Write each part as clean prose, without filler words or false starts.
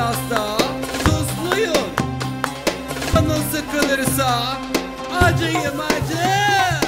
biraz da tuzluyum. Canın sıkılırsa acıyım acı.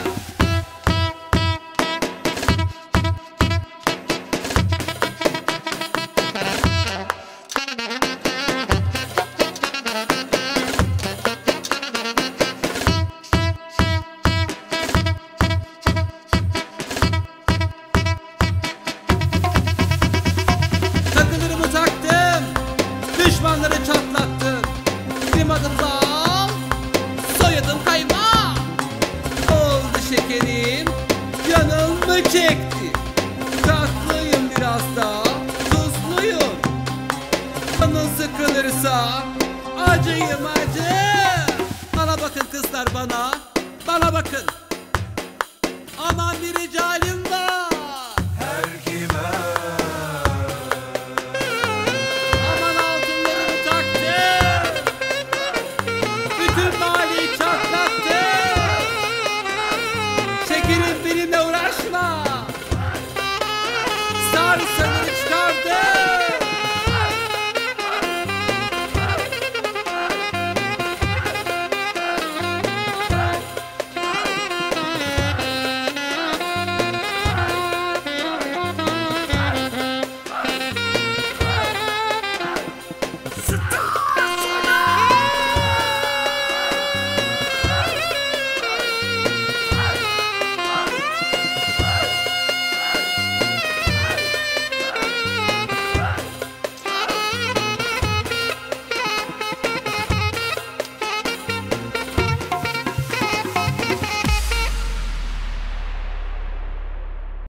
Takılarımı taktım, düşmanları çatlattım. Benim adım Zal, soyadım Kayma. Oldu şekerim, canım mı çekti? Tatlıyım biraz da tuzluyum. Canın sıkılırsa acıyım acı. Bana bakın kızlar bana bakın. Aman bir ricalim